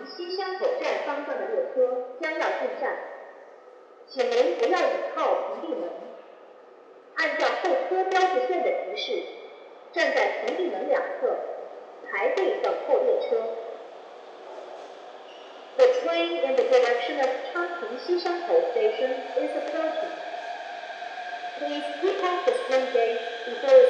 西乡口站方向的列车将要进站，请您不要倚靠屏蔽门，按照候车标志线的提示，站在屏蔽门两侧，排队等候列车。The train in the direction of Changping Xishankou Station is approaching. Please keep off the swing gate before its